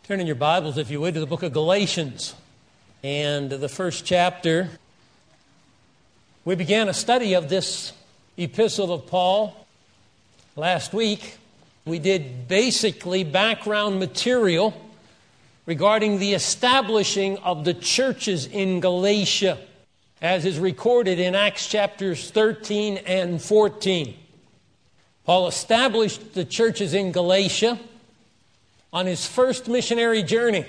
Turn in your Bibles, if you would, to the book of Galatians and the first chapter. We began a study of this epistle of Paul last week. We did basically background material regarding the establishing of the churches in Galatia, as is recorded in Acts chapters 13 and 14. Paul established the churches in Galatia on his first missionary journey.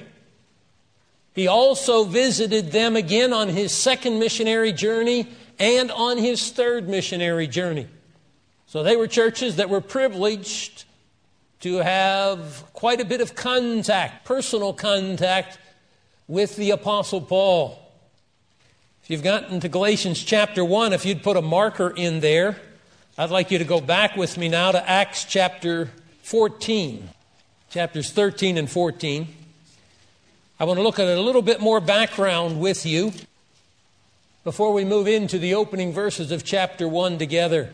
He also visited them again on his second missionary journey and on his third missionary journey. So they were churches that were privileged to have quite a bit of contact, personal contact with the Apostle Paul. If you've gotten to Galatians chapter 1, if you'd put a marker in there, I'd like you to go back with me now to Acts chapter 14. Chapters 13 and 14. I want to look at a little bit more background with you before we move into the opening verses of chapter 1 together.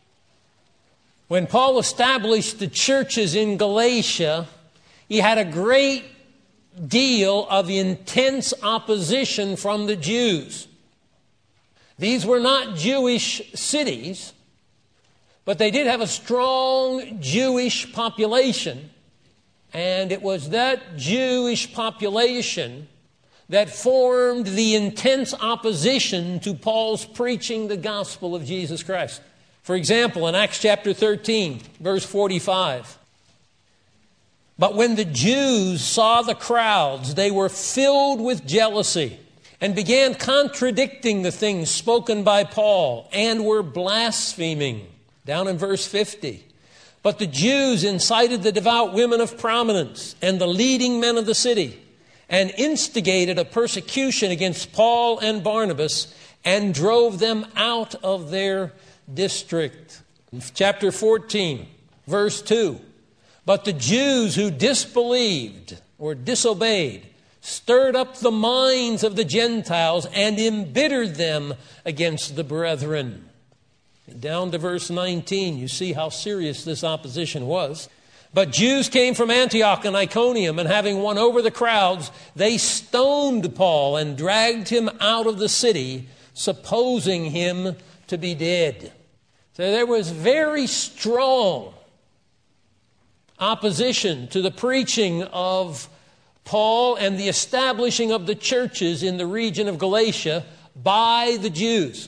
When Paul established the churches in Galatia, he had a great deal of intense opposition from the Jews. These were not Jewish cities, but they did have a strong Jewish population. And it was that Jewish population that formed the intense opposition to Paul's preaching the gospel of Jesus Christ. For example, in Acts chapter 13, verse 45. But when the Jews saw the crowds, they were filled with jealousy and began contradicting the things spoken by Paul and were blaspheming. Down in verse 50. But the Jews incited the devout women of prominence and the leading men of the city and instigated a persecution against Paul and Barnabas and drove them out of their district. Chapter 14, verse 2. But the Jews who disbelieved or disobeyed stirred up the minds of the Gentiles and embittered them against the brethren. Down to verse 19, you see how serious this opposition was. But Jews came from Antioch and Iconium, and having won over the crowds, they stoned Paul and dragged him out of the city, supposing him to be dead. So there was very strong opposition to the preaching of Paul and the establishing of the churches in the region of Galatia by the Jews.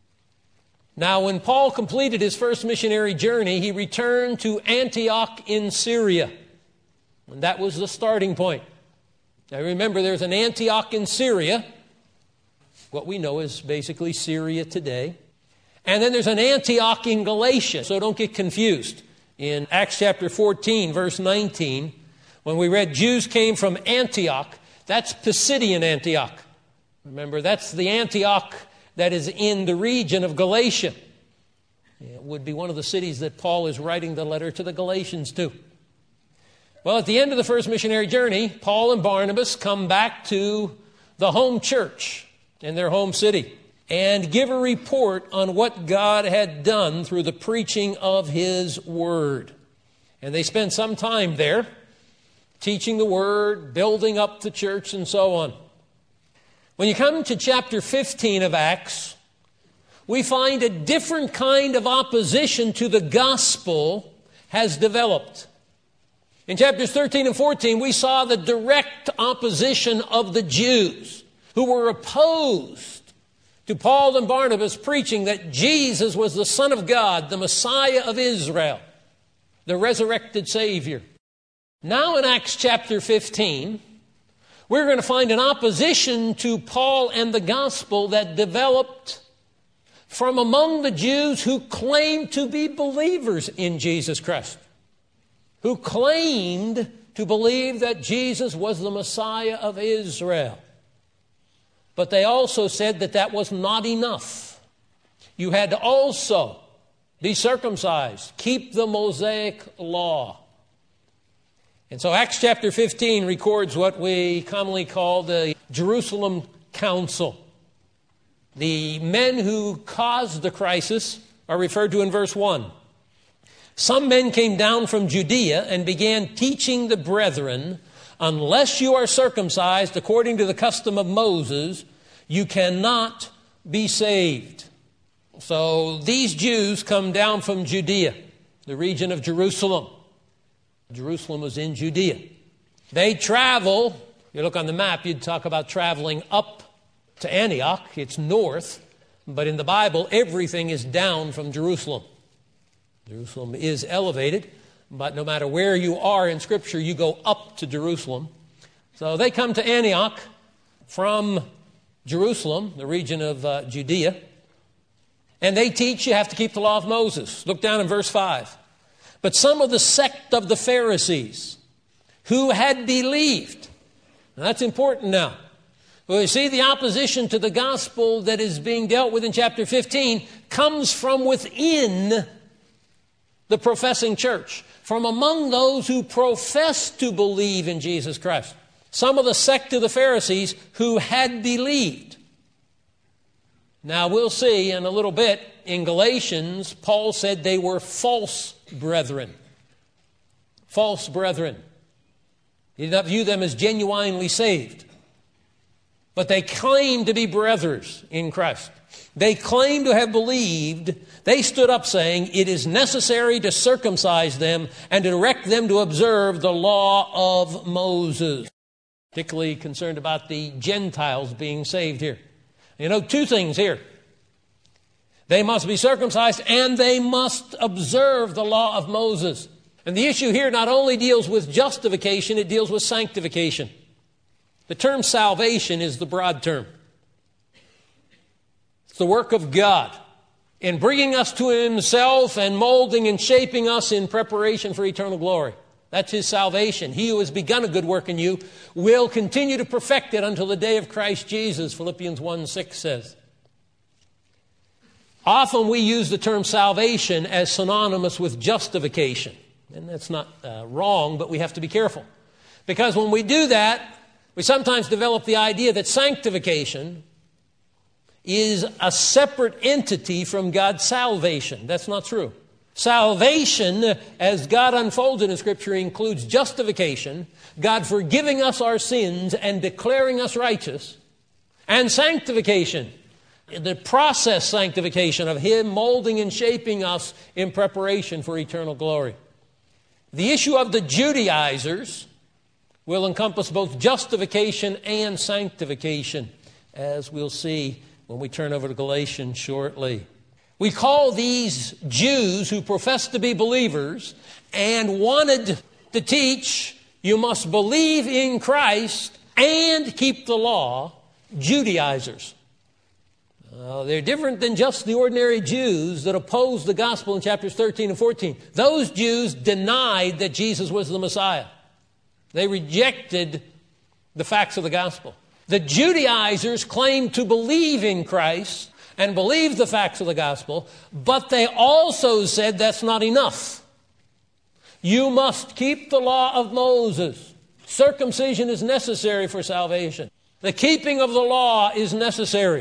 Now, when Paul completed his first missionary journey, he returned to Antioch in Syria. And that was the starting point. Now, remember, there's an Antioch in Syria, what we know is basically Syria today. And then there's an Antioch in Galatia, so don't get confused. In Acts chapter 14, verse 19, when we read Jews came from Antioch, that's Pisidian Antioch. Remember, that's the Antioch that is in the region of Galatia. It would be one of the cities that Paul is writing the letter to the Galatians to. Well, at the end of the first missionary journey, Paul and Barnabas come back to the home church in their home city and give a report on what God had done through the preaching of His Word. And they spend some time there teaching the Word, building up the church, and so on. When you come to chapter 15 of Acts, we find a different kind of opposition to the gospel has developed. In chapters 13 and 14, we saw the direct opposition of the Jews who were opposed to Paul and Barnabas preaching that Jesus was the Son of God, the Messiah of Israel, the resurrected Savior. Now in Acts chapter 15, we're going to find an opposition to Paul and the gospel that developed from among the Jews who claimed to be believers in Jesus Christ, who claimed to believe that Jesus was the Messiah of Israel. But they also said that that was not enough. You had to also be circumcised, keep the Mosaic law. And so Acts chapter 15 records what we commonly call the Jerusalem Council. The men who caused the crisis are referred to in verse 1. Some men came down from Judea and began teaching the brethren unless you are circumcised according to the custom of Moses, you cannot be saved. So these Jews come down from Judea, the region of Jerusalem. Jerusalem was in Judea. They travel, you look on the map, you'd talk about traveling up to Antioch. It's north, but in the Bible, everything is down from Jerusalem. Jerusalem is elevated, but no matter where you are in Scripture, you go up to Jerusalem. So they come to Antioch from Jerusalem, the region of Judea, and they teach you have to keep the law of Moses. Look down in verse 5. But some of the sect of the Pharisees who had believed. Now that's important now. Well, you see, the opposition to the gospel that is being dealt with in chapter 15 comes from within the professing church, from among those who profess to believe in Jesus Christ. Some of the sect of the Pharisees who had believed. Now, we'll see in a little bit, in Galatians, Paul said they were false brethren. False brethren. He did not view them as genuinely saved. But they claimed to be brothers in Christ. They claimed to have believed. They stood up saying, it is necessary to circumcise them and to direct them to observe the law of Moses. Particularly concerned about the Gentiles being saved here. You know, two things here. They must be circumcised and they must observe the law of Moses. And the issue here not only deals with justification, it deals with sanctification. The term salvation is the broad term. It's the work of God in bringing us to Himself and molding and shaping us in preparation for eternal glory. That's His salvation. He who has begun a good work in you will continue to perfect it until the day of Christ Jesus, Philippians 1:6 says. Often we use the term salvation as synonymous with justification. And that's not wrong, but we have to be careful. Because when we do that, we sometimes develop the idea that sanctification is a separate entity from God's salvation. That's not true. Salvation, as God unfolds in Scripture, includes justification, God forgiving us our sins and declaring us righteous, and sanctification, the process sanctification of Him molding and shaping us in preparation for eternal glory. The issue of the Judaizers will encompass both justification and sanctification, as we'll see when we turn over to Galatians shortly. We call these Jews who profess to be believers and wanted to teach you must believe in Christ and keep the law, Judaizers. They're different than just the ordinary Jews that opposed the gospel in chapters 13 and 14. Those Jews denied that Jesus was the Messiah. They rejected the facts of the gospel. The Judaizers claimed to believe in Christ and believe the facts of the gospel, but they also said that's not enough. You must keep the law of Moses. Circumcision is necessary for salvation. The keeping of the law is necessary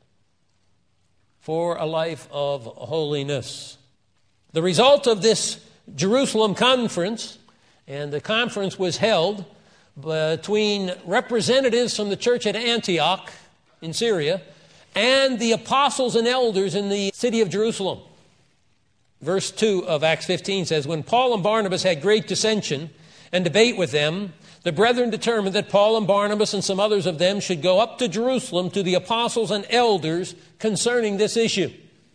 for a life of holiness. The result of this Jerusalem conference, and the conference was held between representatives from the church at Antioch in Syria and the apostles and elders in the city of Jerusalem. Verse 2 of Acts 15 says, when Paul and Barnabas had great dissension and debate with them, the brethren determined that Paul and Barnabas and some others of them should go up to Jerusalem to the apostles and elders concerning this issue.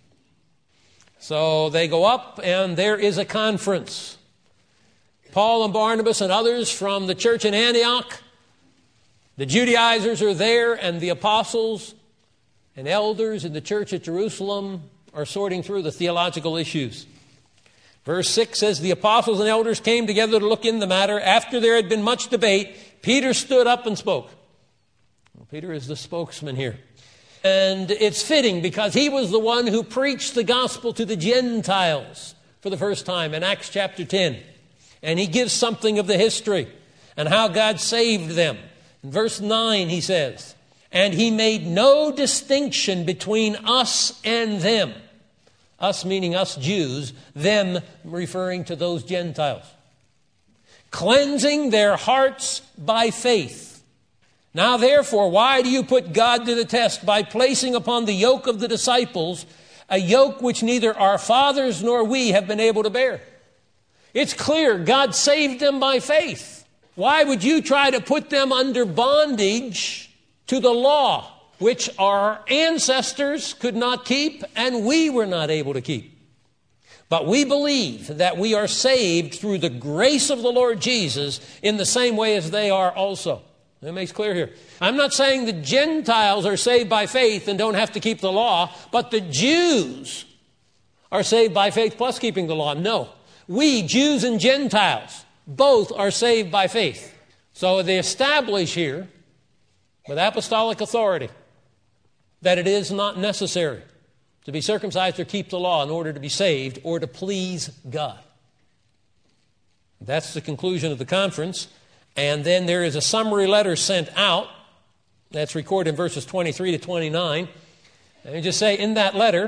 So they go up and there is a conference. Paul and Barnabas and others from the church in Antioch, the Judaizers are there, and the apostles and elders in the church at Jerusalem are sorting through the theological issues. Verse 6 says, the apostles and elders came together to look in the matter. After there had been much debate, Peter stood up and spoke. Well, Peter is the spokesman here. And it's fitting because he was the one who preached the gospel to the Gentiles for the first time in Acts chapter 10. And he gives something of the history and how God saved them. In verse 9 he says, and he made no distinction between us and them. Us meaning us Jews, them referring to those Gentiles. Cleansing their hearts by faith. Now therefore, why do you put God to the test by placing upon the yoke of the disciples a yoke which neither our fathers nor we have been able to bear? It's clear God saved them by faith. Why would you try to put them under bondage to the law, which our ancestors could not keep and we were not able to keep? But we believe that we are saved through the grace of the Lord Jesus in the same way as they are also. That makes clear here. I'm not saying the Gentiles are saved by faith and don't have to keep the law, but the Jews are saved by faith plus keeping the law. No. We, Jews and Gentiles, both are saved by faith. So they establish here, with apostolic authority, that it is not necessary to be circumcised or keep the law in order to be saved or to please God. That's the conclusion of the conference. And then there is a summary letter sent out. That's recorded in verses 23 to 29. And just say in that letter,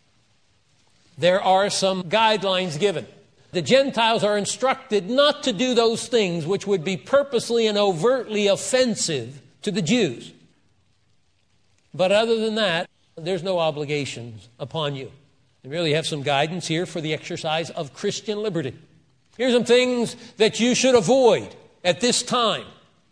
there are some guidelines given. The Gentiles are instructed not to do those things which would be purposely and overtly offensive to the Jews. But other than that, there's no obligations upon you. You really have some guidance here for the exercise of Christian liberty. Here's some things that you should avoid at this time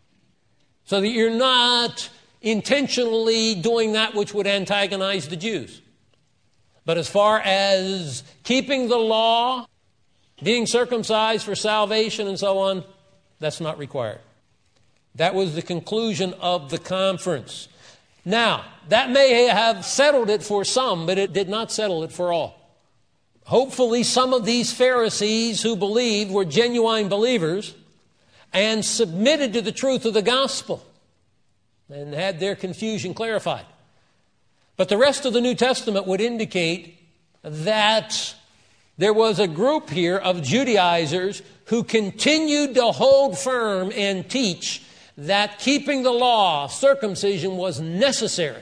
so that you're not intentionally doing that which would antagonize the Jews. But as far as keeping the law, being circumcised for salvation and so on, that's not required. That was the conclusion of the conference. Now, that may have settled it for some, but it did not settle it for all. Hopefully, some of these Pharisees who believed were genuine believers and submitted to the truth of the gospel and had their confusion clarified. But the rest of the New Testament would indicate that there was a group here of Judaizers who continued to hold firm and teach that keeping the law, circumcision, was necessary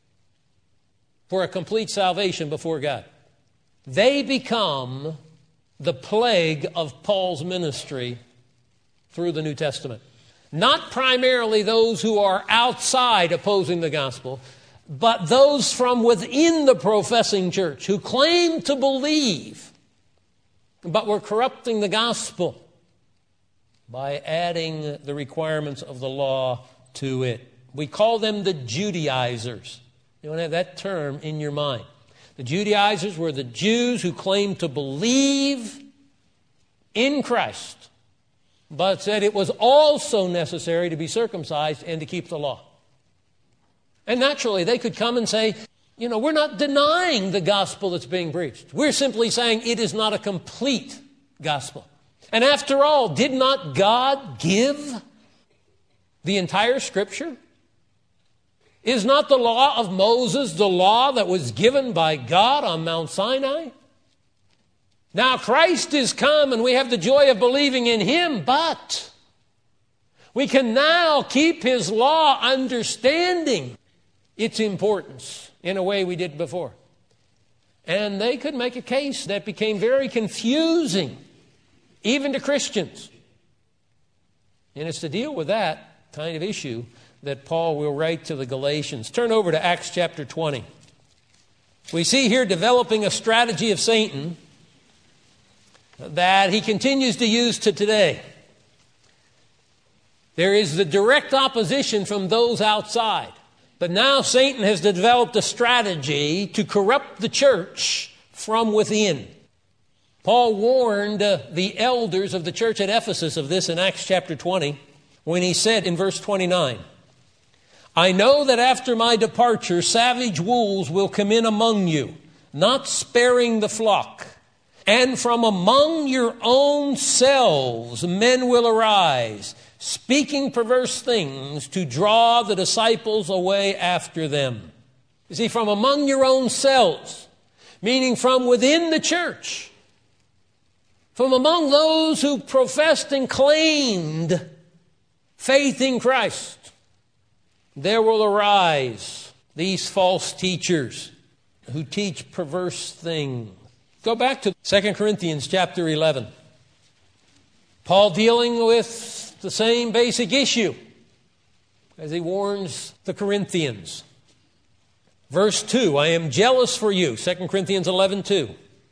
for a complete salvation before God. They become the plague of Paul's ministry through the New Testament. Not primarily those who are outside opposing the gospel, but those from within the professing church who claim to believe, but were corrupting the gospel by adding the requirements of the law to it. We call them the Judaizers. You want to have that term in your mind. The Judaizers were the Jews who claimed to believe in Christ, but said it was also necessary to be circumcised and to keep the law. And naturally, they could come and say, we're not denying the gospel that's being preached. We're simply saying it is not a complete gospel. And after all, did not God give the entire Scripture? Is not the law of Moses the law that was given by God on Mount Sinai? Now Christ is come and we have the joy of believing in Him, but we can now keep His law understanding its importance in a way we did before. And they could make a case that became very confusing, even to Christians. And it's to deal with that kind of issue that Paul will write to the Galatians. Turn over to Acts chapter 20. We see here developing a strategy of Satan that he continues to use to today. There is the direct opposition from those outside. But now Satan has developed a strategy to corrupt the church from within. Paul warned the elders of the church at Ephesus of this in Acts chapter 20 when he said in verse 29, I know that after my departure, savage wolves will come in among you, not sparing the flock. And from among your own selves men will arise, speaking perverse things to draw the disciples away after them. You see, from among your own selves, meaning from within the church, from among those who professed and claimed faith in Christ, there will arise these false teachers who teach perverse things. Go back to 2 Corinthians chapter 11. Paul dealing with the same basic issue as he warns the Corinthians. Verse 2, I am jealous for you, 2 Corinthians 11:2.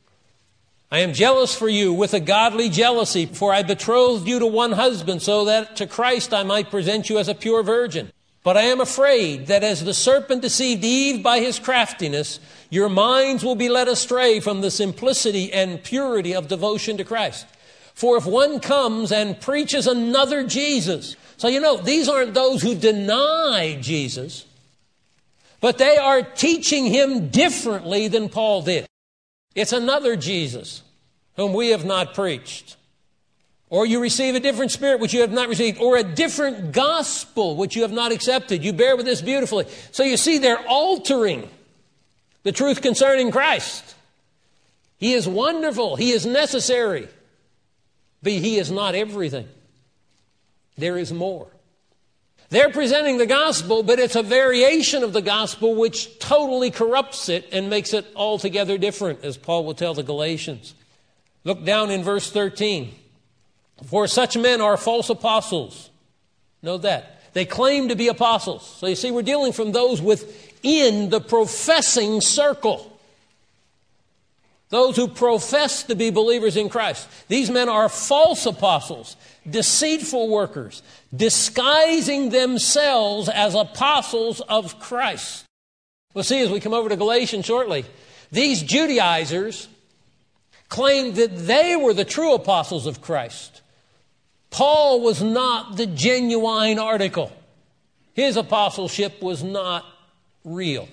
I am jealous for you with a godly jealousy, for I betrothed you to one husband, so that to Christ I might present you as a pure virgin. But I am afraid that as the serpent deceived Eve by his craftiness, your minds will be led astray from the simplicity and purity of devotion to Christ. For if one comes and preaches another Jesus, so these aren't those who deny Jesus, but they are teaching him differently than Paul did. It's another Jesus whom we have not preached. Or you receive a different spirit which you have not received, or a different gospel which you have not accepted. You bear with this beautifully. So you see, they're altering the truth concerning Christ. He is wonderful. He is necessary. But he is not everything. There is more. They're presenting the gospel, but it's a variation of the gospel which totally corrupts it and makes it altogether different, as Paul will tell the Galatians. Look down in verse 13. For such men are false apostles. Note that. They claim to be apostles. So you see, we're dealing from those within the professing circle. Those who profess to be believers in Christ. These men are false apostles, deceitful workers, disguising themselves as apostles of Christ. We'll see as we come over to Galatians shortly. These Judaizers claimed that they were the true apostles of Christ. Paul was not the genuine article. His apostleship was not real.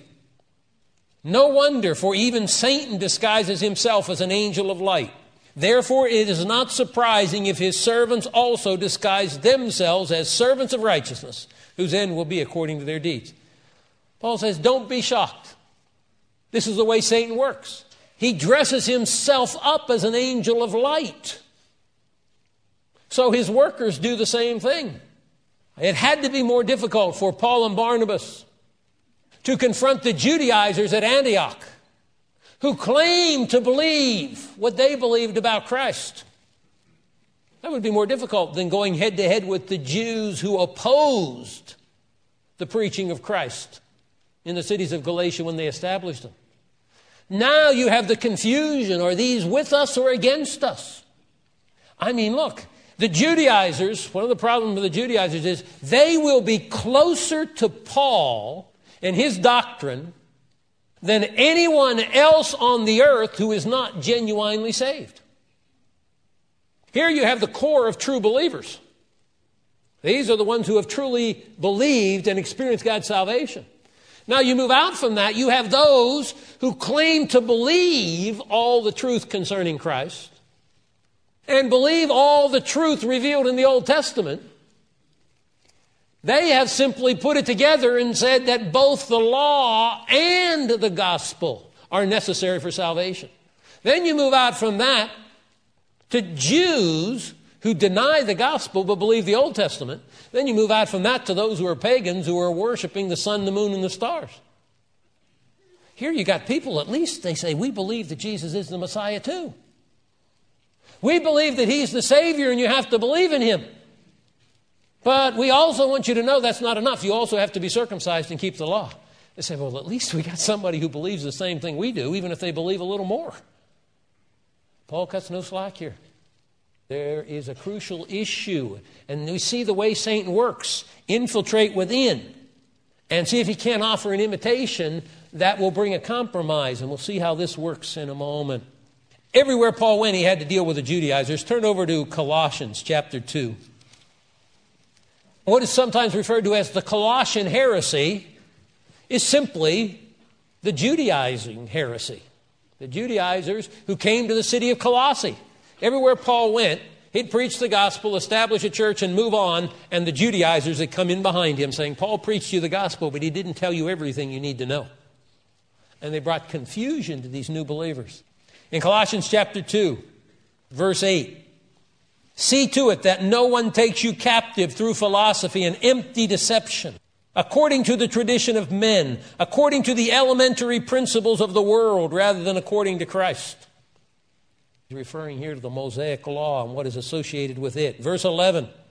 No wonder, for even Satan disguises himself as an angel of light. Therefore, it is not surprising if his servants also disguise themselves as servants of righteousness, whose end will be according to their deeds. Paul says, don't be shocked. This is the way Satan works. He dresses himself up as an angel of light. So his workers do the same thing. It had to be more difficult for Paul and Barnabas to confront the Judaizers at Antioch, who claimed to believe what they believed about Christ. That would be more difficult than going head to head with the Jews who opposed the preaching of Christ in the cities of Galatia when they established them. Now you have the confusion. Are these with us or against us? I mean, look, the Judaizers, one of the problems with the Judaizers is they will be closer to Paul and his doctrine than anyone else on the earth who is not genuinely saved. Here you have the core of true believers. These are the ones who have truly believed and experienced God's salvation. Now you move out from that, you have those who claim to believe all the truth concerning Christ and believe all the truth revealed in the Old Testament. They have simply put it together and said that both the law and the gospel are necessary for salvation. Then you move out from that to Jews who deny the gospel but believe the Old Testament. Then you move out from that to those who are pagans who are worshiping the sun, the moon, and the stars. Here you got people, at least they say, we believe that Jesus is the Messiah too. We believe that he's the Savior and you have to believe in him. But we also want you to know that's not enough. You also have to be circumcised and keep the law. They say, well, at least we got somebody who believes the same thing we do, even if they believe a little more. Paul cuts no slack here. There is a crucial issue. And we see the way Satan works. Infiltrate within. And see if he can't offer an imitation that will bring a compromise. And we'll see how this works in a moment. Everywhere Paul went, he had to deal with the Judaizers. Turn over to Colossians chapter 2. What is sometimes referred to as the Colossian heresy is simply the Judaizing heresy. The Judaizers who came to the city of Colossae. Everywhere Paul went, he'd preach the gospel, establish a church, and move on. And the Judaizers had come in behind him saying, Paul preached you the gospel, but he didn't tell you everything you need to know. And they brought confusion to these new believers. In Colossians chapter 2, verse 8, see to it that no one takes you captive through philosophy and empty deception, according to the tradition of men, according to the elementary principles of the world, rather than according to Christ. He's referring here to the Mosaic law and what is associated with it. Verse 11,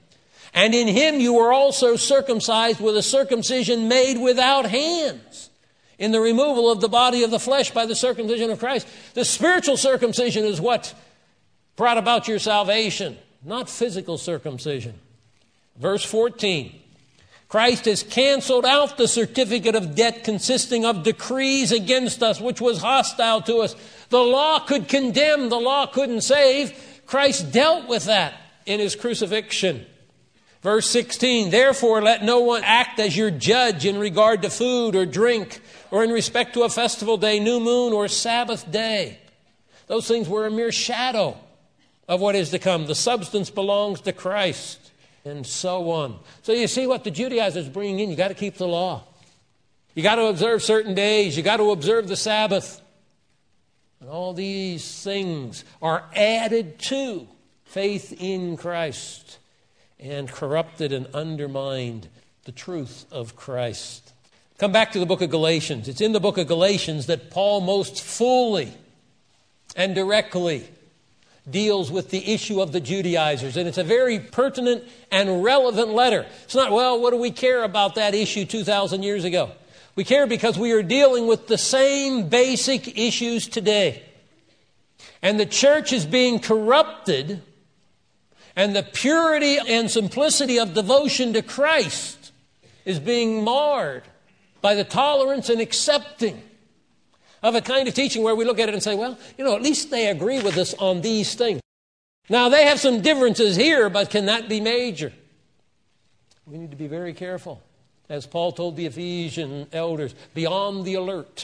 And in him you were also circumcised with a circumcision made without hands, in the removal of the body of the flesh by the circumcision of Christ. The spiritual circumcision is what brought about your salvation, not physical circumcision. Verse 14. Christ has canceled out the certificate of debt consisting of decrees against us, which was hostile to us. The law could condemn, the law couldn't save. Christ dealt with that in his crucifixion. Verse 16, therefore let no one act as your judge in regard to food or drink, or in respect to a festival day, new moon, or Sabbath day. Those things were a mere shadow of what is to come. The substance belongs to Christ. And so on. So you see what the Judaizers bring in. You got to keep the law. You got to observe certain days. You got to observe the Sabbath. And all these things are added to faith in Christ and corrupted and undermined the truth of Christ. Come back to the book of Galatians. It's in the book of Galatians that Paul most fully and directly deals with the issue of the Judaizers. And it's a very pertinent and relevant letter. It's not, well, what do we care about that issue 2,000 years ago? We care because we are dealing with the same basic issues today. And the church is being corrupted, and the purity and simplicity of devotion to Christ is being marred by the tolerance and accepting of a kind of teaching where we look at it and say, well, at least they agree with us on these things. Now, they have some differences here, but can that be major? We need to be very careful. As Paul told the Ephesian elders, be on the alert,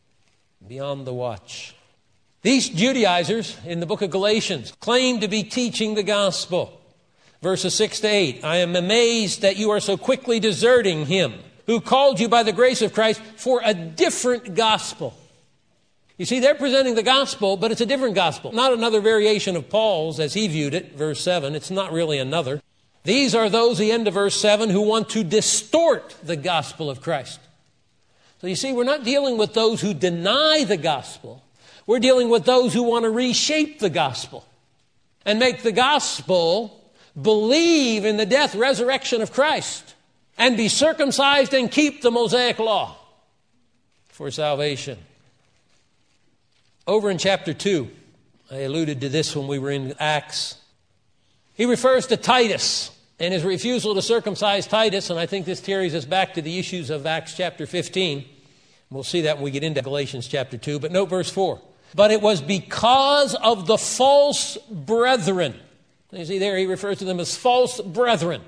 be on the watch. These Judaizers in the book of Galatians claim to be teaching the gospel. Verses 6 to 8, I am amazed that you are so quickly deserting him who called you by the grace of Christ for a different gospel. You see, they're presenting the gospel, but it's a different gospel. Not another variation of Paul's as he viewed it, verse 7. It's not really another. These are those, the end of verse 7, who want to distort the gospel of Christ. So you see, we're not dealing with those who deny the gospel. We're dealing with those who want to reshape the gospel and make the gospel believe in the death, resurrection of Christ and be circumcised and keep the Mosaic law for salvation. Over in chapter 2, I alluded to this when we were in Acts. He refers to Titus and his refusal to circumcise Titus, and I think this carries us back to the issues of Acts chapter 15. We'll see that when we get into Galatians chapter 2. But note verse 4. But it was because of the false brethren. You see there, he refers to them as false brethren.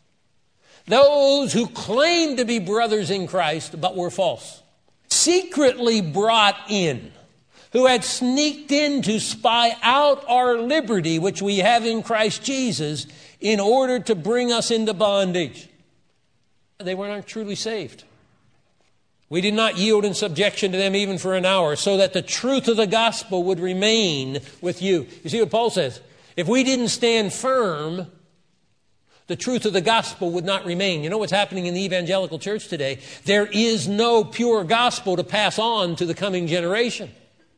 Those who claimed to be brothers in Christ, but were false. Secretly brought in, who had sneaked in to spy out our liberty, which we have in Christ Jesus, in order to bring us into bondage. They were not truly saved. We did not yield in subjection to them even for an hour, so that the truth of the gospel would remain with you. You see what Paul says? If we didn't stand firm, the truth of the gospel would not remain. You know what's happening in the evangelical church today? There is no pure gospel to pass on to the coming generation.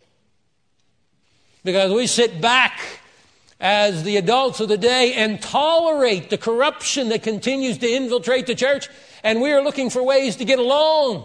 Because we sit back as the adults of the day and tolerate the corruption that continues to infiltrate the church, and we are looking for ways to get along.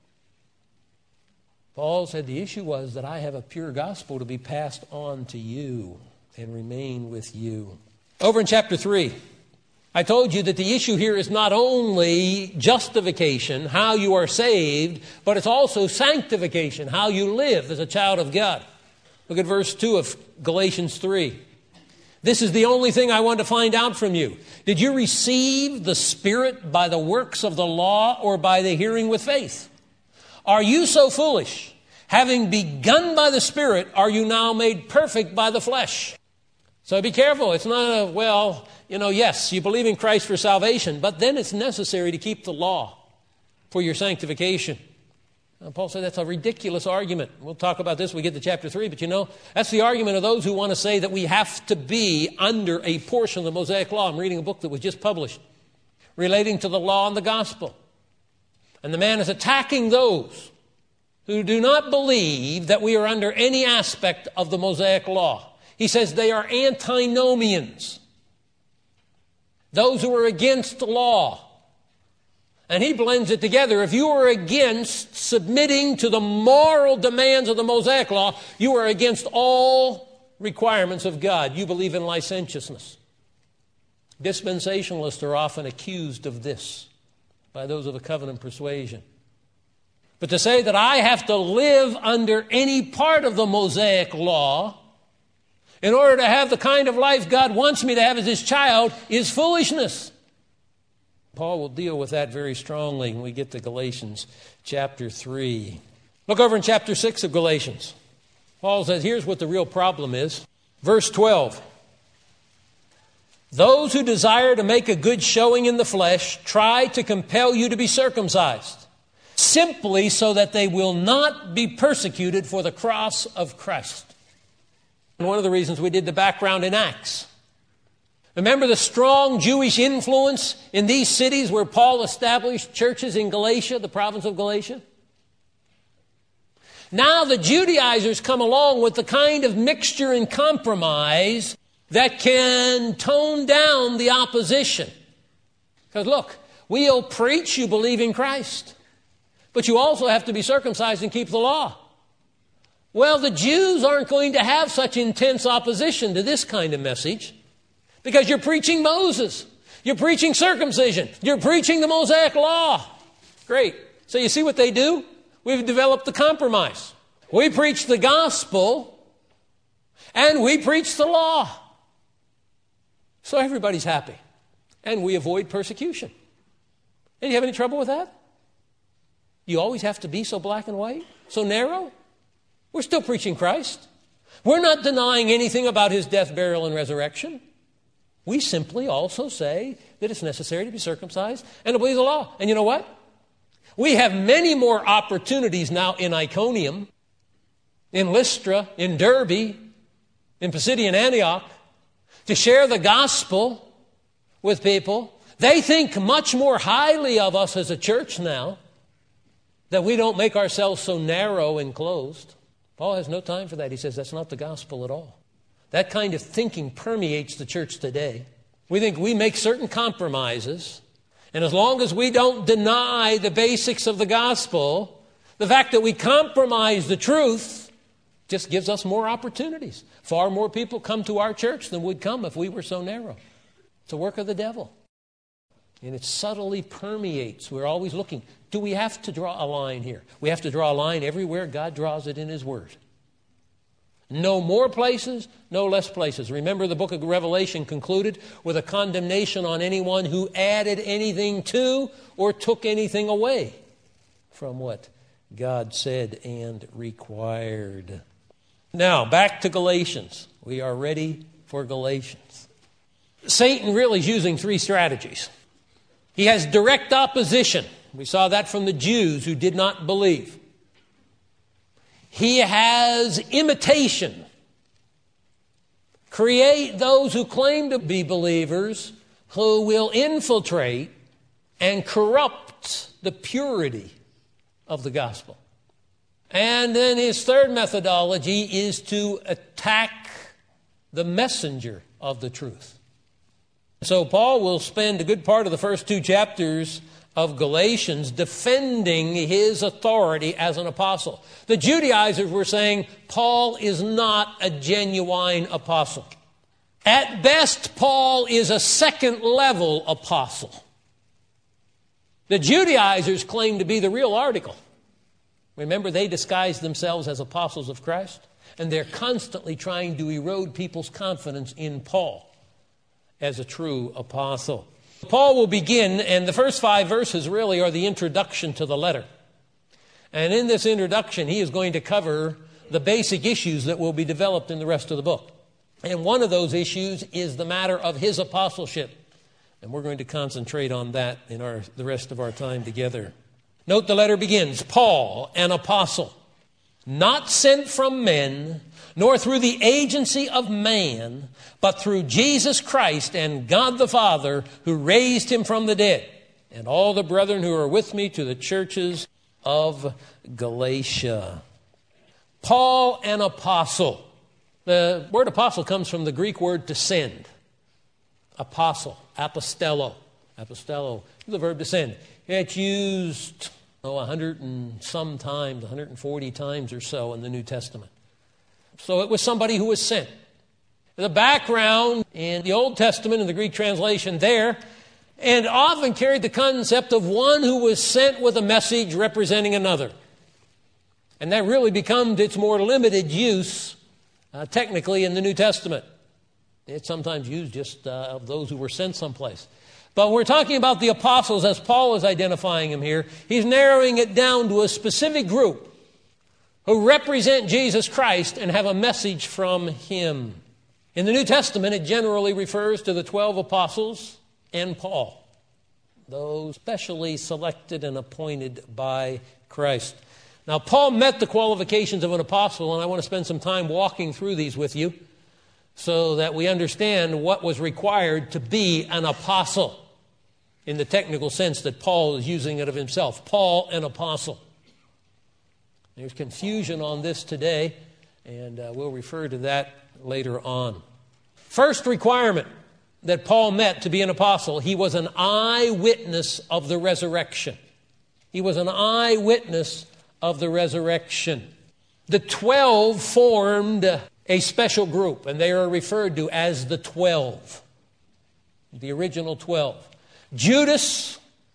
Paul said the issue was that I have a pure gospel to be passed on to you and remain with you. Over in chapter 3, I told you that the issue here is not only justification, how you are saved, but it's also sanctification, how you live as a child of God. Look at verse 2 of Galatians 3. This is the only thing I want to find out from you. Did you receive the Spirit by the works of the law or by the hearing with faith? Are you so foolish? Having begun by the Spirit, are you now made perfect by the flesh? So be careful. It's not yes, you believe in Christ for salvation, but then it's necessary to keep the law for your sanctification. Paul said that's a ridiculous argument. We'll talk about this when we get to chapter 3, but that's the argument of those who want to say that we have to be under a portion of the Mosaic law. I'm reading a book that was just published relating to the law and the gospel. And the man is attacking those who do not believe that we are under any aspect of the Mosaic law. He says they are antinomians. those who are against the law. And he blends it together. If you are against submitting to the moral demands of the Mosaic law, you are against all requirements of God. You believe in licentiousness. Dispensationalists are often accused of this by those of a covenant persuasion. But to say that I have to live under any part of the Mosaic law in order to have the kind of life God wants me to have as His child is foolishness. Paul will deal with that very strongly when we get to Galatians chapter 3. Look over in chapter 6 of Galatians. Paul says, here's what the real problem is. Verse 12. Those who desire to make a good showing in the flesh try to compel you to be circumcised, simply so that they will not be persecuted for the cross of Christ. And one of the reasons we did the background in Acts. Remember the strong Jewish influence in these cities where Paul established churches in Galatia, the province of Galatia? Now the Judaizers come along with the kind of mixture and compromise that can tone down the opposition. Because look, we'll preach you believe in Christ, but you also have to be circumcised and keep the law. Well, the Jews aren't going to have such intense opposition to this kind of message because you're preaching Moses. You're preaching circumcision. You're preaching the Mosaic law. Great. So you see what they do? We've developed the compromise. We preach the gospel and we preach the law. So everybody's happy. And we avoid persecution. And you have any trouble with that? You always have to be so black and white? So narrow? We're still preaching Christ. We're not denying anything about His death, burial, and resurrection. We simply also say that it's necessary to be circumcised and to believe the law. And you know what? We have many more opportunities now in Iconium, in Lystra, in Derbe, in Pisidian Antioch, to share the gospel with people. They think much more highly of us as a church now, that we don't make ourselves so narrow and closed. Paul has no time for that. He says that's not the gospel at all. That kind of thinking permeates the church today. We think we make certain compromises, and as long as we don't deny the basics of the gospel, the fact that we compromise the truth just gives us more opportunities. Far more people come to our church than would come if we were so narrow. It's a work of the devil. And it subtly permeates. We're always looking. Do we have to draw a line here? We have to draw a line everywhere God draws it in His Word. No more places, no less places. Remember the book of Revelation concluded with a condemnation on anyone who added anything to or took anything away from what God said and required. Now, back to Galatians. We are ready for Galatians. Satan really is using three strategies. He has direct opposition. We saw that from the Jews who did not believe. He has imitation. Create those who claim to be believers who will infiltrate and corrupt the purity of the gospel. And then his third methodology is to attack the messenger of the truth. So Paul will spend a good part of the first two chapters of Galatians defending his authority as an apostle. The Judaizers were saying Paul is not a genuine apostle. At best, Paul is a second-level apostle. The Judaizers claim to be the real article. Remember, they disguise themselves as apostles of Christ, and they're constantly trying to erode people's confidence in Paul as a true apostle. Paul will begin, and the first 5 verses really are the introduction to the letter. And in this introduction, he is going to cover the basic issues that will be developed in the rest of the book. And one of those issues is the matter of his apostleship. And we're going to concentrate on that in the rest of our time together. Note the letter begins, Paul, an apostle, not sent from men, nor through the agency of man, but through Jesus Christ and God the Father, who raised him from the dead, and all the brethren who are with me to the churches of Galatia. Paul, an apostle. The word apostle comes from the Greek word to send. apostle, apostello. Apostello is the verb to send. It's used 100 and some times, 140 times or so in the New Testament. So it was somebody who was sent. The background in the Old Testament, in the Greek translation there, and often carried the concept of one who was sent with a message representing another. And that really becomes its more limited use, technically, in the New Testament. It's sometimes used just of those who were sent someplace. But we're talking about the apostles as Paul is identifying them here. He's narrowing it down to a specific group who represent Jesus Christ and have a message from Him. In the New Testament, it generally refers to the 12 apostles and Paul, those specially selected and appointed by Christ. Now, Paul met the qualifications of an apostle, and I want to spend some time walking through these with you so that we understand what was required to be an apostle in the technical sense that Paul is using it of himself. Paul, an apostle. There's confusion on this today, and we'll refer to that later on. First requirement that Paul met to be an apostle, he was an eyewitness of the resurrection. He was an eyewitness of the resurrection. The 12 formed a special group, and they are referred to as the 12, the original 12. Judas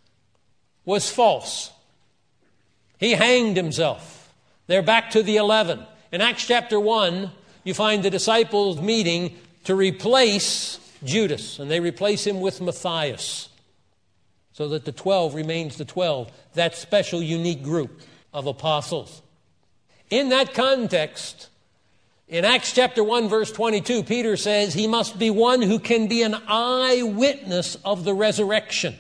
was false. He hanged himself. They're back to the 11. In Acts chapter 1, you find the disciples meeting to replace Judas, and they replace him with Matthias, so that the 12 remains the 12, that special, unique group of apostles. In that context, in Acts chapter 1, verse 22, Peter says he must be one who can be an eyewitness of the resurrection.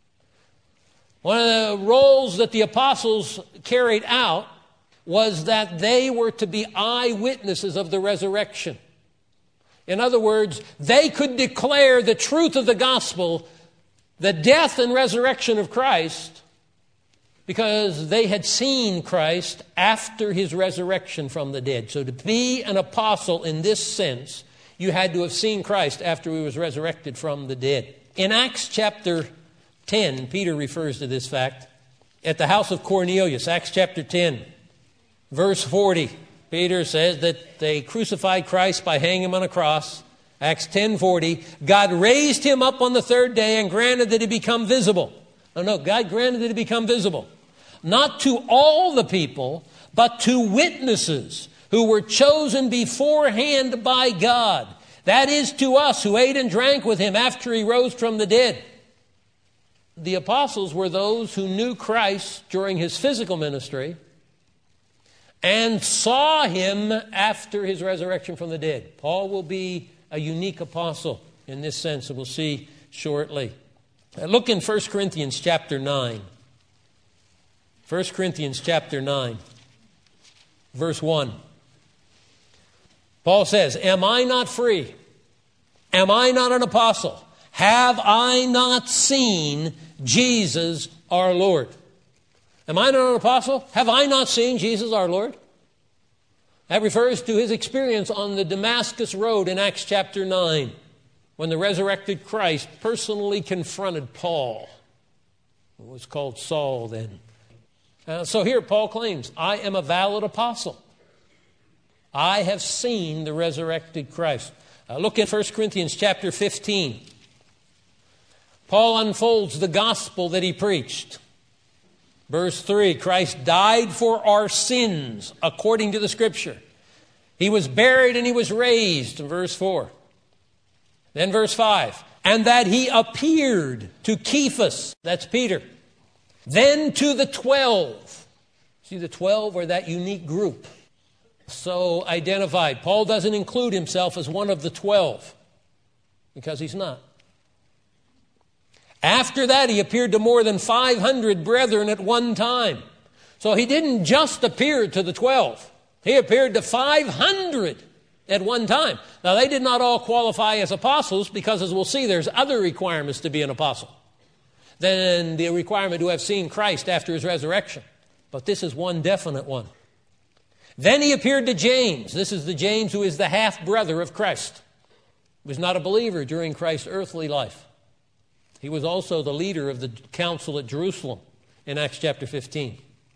One of the roles that the apostles carried out was that they were to be eyewitnesses of the resurrection. In other words, they could declare the truth of the gospel, the death and resurrection of Christ, because they had seen Christ after His resurrection from the dead. So to be an apostle in this sense, you had to have seen Christ after He was resurrected from the dead. In Acts chapter 10, Peter refers to this fact. At the house of Cornelius, Acts chapter 10, verse 40, Peter says that they crucified Christ by hanging Him on a cross. Acts 10:40, God raised Him up on the third day and granted that He become visible. No, God granted that He become visible. Not to all the people, but to witnesses who were chosen beforehand by God. That is, to us who ate and drank with Him after He rose from the dead. The apostles were those who knew Christ during His physical ministry and saw Him after His resurrection from the dead. Paul will be a unique apostle in this sense, and we'll see shortly. Look in 1 Corinthians chapter 9. 1 Corinthians chapter 9, verse 1. Paul says, am I not free? Am I not an apostle? Have I not seen Jesus our Lord? Am I not an apostle? Have I not seen Jesus our Lord? That refers to his experience on the Damascus Road in Acts chapter 9, when the resurrected Christ personally confronted Paul, who was called Saul then. So here Paul claims, I am a valid apostle. I have seen the resurrected Christ. Look at 1 Corinthians chapter 15. Paul unfolds the gospel that he preached. Verse 3, Christ died for our sins according to the Scripture. He was buried and He was raised, in verse 4. Then verse 5, and that He appeared to Cephas, that's Peter, then to the 12. See, the 12 are that unique group. So identified. Paul doesn't include himself as one of the 12 because he's not. After that, he appeared to more than 500 brethren at one time. So he didn't just appear to the 12. He appeared to 500 at one time. Now, they did not all qualify as apostles because, as we'll see, there's other requirements to be an apostle than the requirement to have seen Christ after His resurrection. But this is one definite one. Then he appeared to James. This is the James who is the half-brother of Christ. was not a believer during Christ's earthly life. He was also the leader of the council at Jerusalem in Acts chapter 15.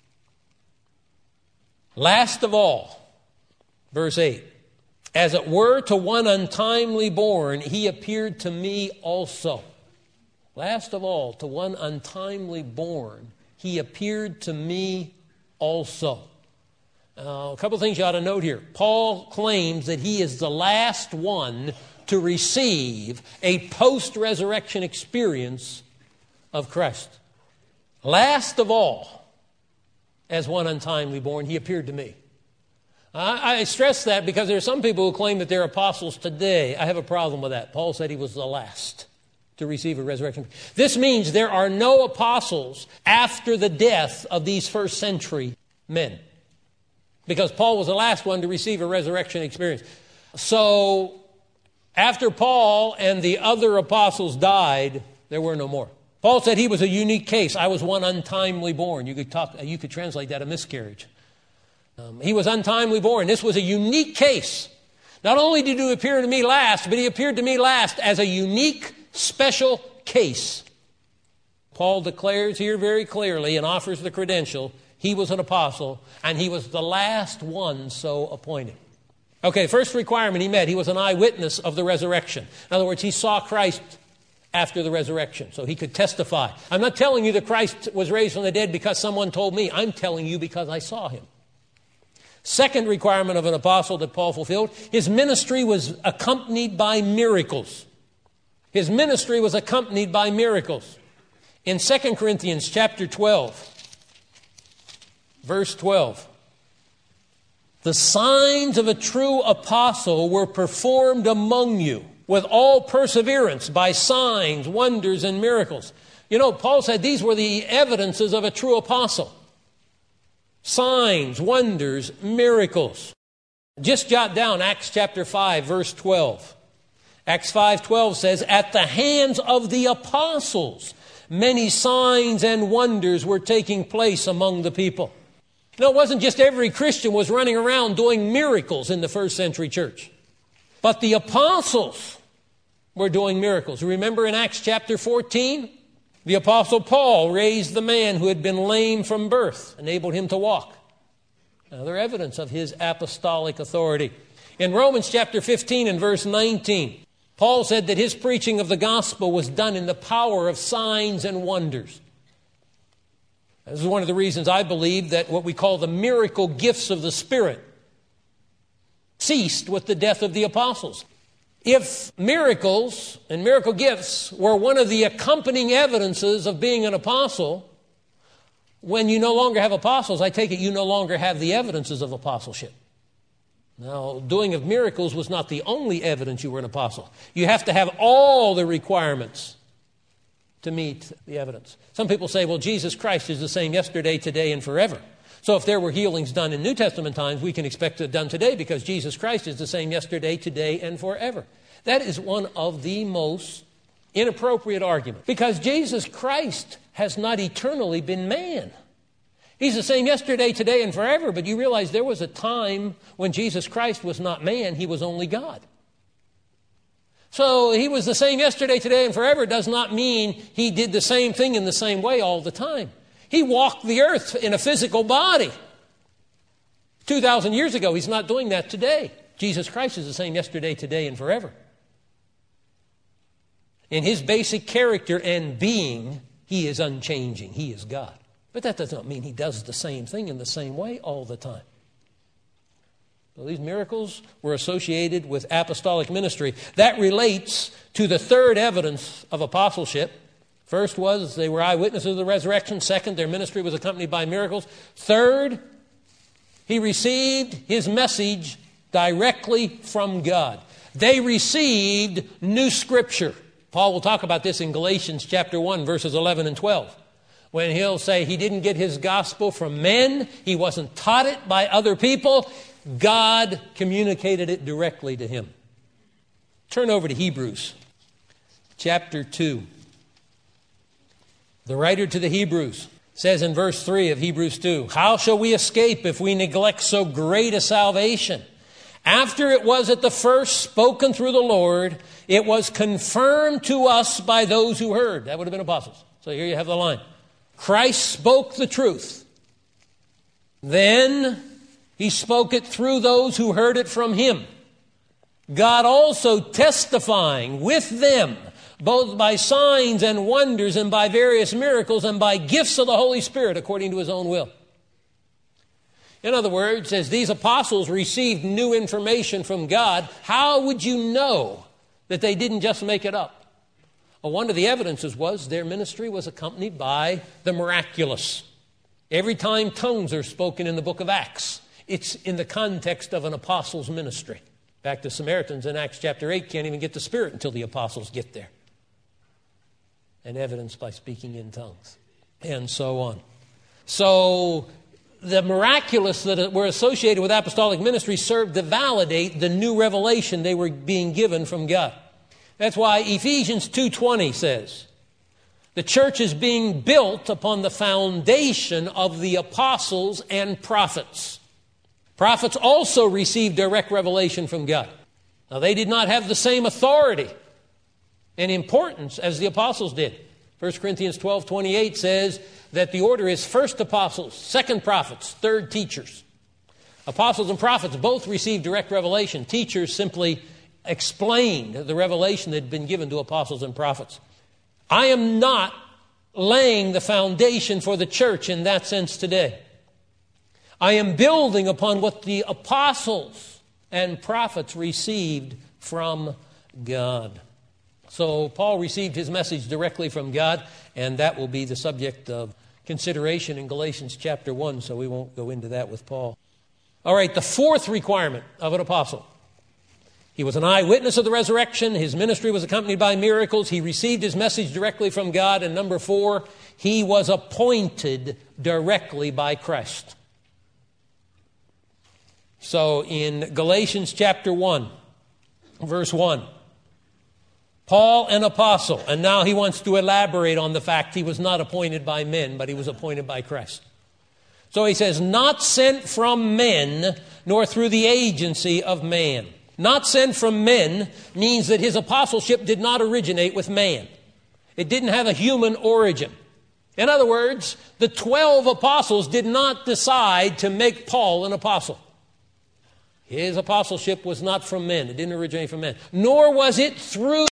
Last of all, verse 8, as it were to one untimely born, he appeared to me also. Last of all, to one untimely born, he appeared to me also. A couple of things you ought to note here. Paul claims that he is the last one to receive a post-resurrection experience of Christ. Last of all, as one untimely born, he appeared to me. I stress that because there are some people who claim that they're apostles today. I have a problem with that. Paul said he was the last to receive a resurrection. This means there are no apostles after the death of these first century men, because Paul was the last one to receive a resurrection experience. So after Paul and the other apostles died, there were no more. Paul said he was a unique case. I was one untimely born. You could translate that a miscarriage. He was untimely born. This was a unique case. Not only did he appear to me last, but he appeared to me last as a unique, special case. Paul declares here very clearly and offers the credential. He was an apostle, and he was the last one so appointed. Okay, first requirement he met, he was an eyewitness of the resurrection. In other words, he saw Christ after the resurrection, so he could testify. I'm not telling you that Christ was raised from the dead because someone told me. I'm telling you because I saw him. Second requirement of an apostle that Paul fulfilled, his ministry was accompanied by miracles. His ministry was accompanied by miracles. In 2 Corinthians chapter 12, verse 12, the signs of a true apostle were performed among you with all perseverance by signs, wonders, and miracles. You know, Paul said these were the evidences of a true apostle. Signs, wonders, miracles. Just jot down Acts chapter 5, verse 12. Acts 5:12 says, at the hands of the apostles, many signs and wonders were taking place among the people. No, it wasn't just every Christian was running around doing miracles in the first century church. But the apostles were doing miracles. Remember in Acts chapter 14? The apostle Paul raised the man who had been lame from birth, enabled him to walk. Another evidence of his apostolic authority. In Romans chapter 15 and verse 19, Paul said that his preaching of the gospel was done in the power of signs and wonders. This is one of the reasons I believe that what we call the miracle gifts of the Spirit ceased with the death of the apostles. If miracles and miracle gifts were one of the accompanying evidences of being an apostle, when you no longer have apostles, I take it you no longer have the evidences of apostleship. Now, doing of miracles was not the only evidence you were an apostle. You have to have all the requirements to meet the evidence. Some people say, well, Jesus Christ is the same yesterday, today, and forever. So if there were healings done in New Testament times, we can expect it done today because Jesus Christ is the same yesterday, today, and forever. That is one of the most inappropriate arguments because Jesus Christ has not eternally been man. He's the same yesterday, today, and forever, but you realize there was a time when Jesus Christ was not man, he was only God. So he was the same yesterday, today, and forever does not mean he did the same thing in the same way all the time. He walked the earth in a physical body. 2,000 years ago, he's not doing that today. Jesus Christ is the same yesterday, today, and forever. In his basic character and being, he is unchanging. He is God. But that does not mean he does the same thing in the same way all the time. So these miracles were associated with apostolic ministry. That relates to the third evidence of apostleship. First was they were eyewitnesses of the resurrection. Second, their ministry was accompanied by miracles. Third, he received his message directly from God. They received new scripture. Paul will talk about this in Galatians chapter 1, verses 11 and 12. When he'll say he didn't get his gospel from men, he wasn't taught it by other people, God communicated it directly to him. Turn over to Hebrews chapter 2. The writer to the Hebrews says in verse 3 of Hebrews 2, how shall we escape if we neglect so great a salvation, After it was at the first spoken through the Lord, it was confirmed to us by those who heard. That would have been apostles. So here you have the line. Christ spoke the truth. Then he spoke it through those who heard it from him. God also testifying with them, both by signs and wonders and by various miracles and by gifts of the Holy Spirit according to his own will. In other words, as these apostles received new information from God, how would you know that they didn't just make it up? Well, one of the evidences was their ministry was accompanied by the miraculous. Every time tongues are spoken in the book of Acts, it's in the context of an apostle's ministry. In fact, the Samaritans in Acts chapter 8 can't even get the Spirit until the apostles get there. And evidenced by speaking in tongues, and so on. So the miraculous that were associated with apostolic ministry served to validate the new revelation they were being given from God. That's why Ephesians 2:20 says, the church is being built upon the foundation of the apostles and prophets. Prophets also received direct revelation from God. Now, they did not have the same authority and importance as the apostles did. 1 Corinthians 12:28 says that the order is first apostles, second prophets, third teachers. Apostles and prophets both received direct revelation. Teachers simply explained the revelation that had been given to apostles and prophets. I am not laying the foundation for the church in that sense today. I am building upon what the apostles and prophets received from God. So Paul received his message directly from God, and that will be the subject of consideration in Galatians chapter 1, so we won't go into that with Paul. All right, the fourth requirement of an apostle. He was an eyewitness of the resurrection. His ministry was accompanied by miracles. He received his message directly from God. And number 4, he was appointed directly by Christ. So in Galatians chapter 1, verse 1, Paul, an apostle, and now he wants to elaborate on the fact he was not appointed by men, but he was appointed by Christ. So he says, not sent from men, nor through the agency of man. Not sent from men means that his apostleship did not originate with man. It didn't have a human origin. In other words, the 12 apostles did not decide to make Paul an apostle. His apostleship was not from men. It didn't originate from men. Nor was it through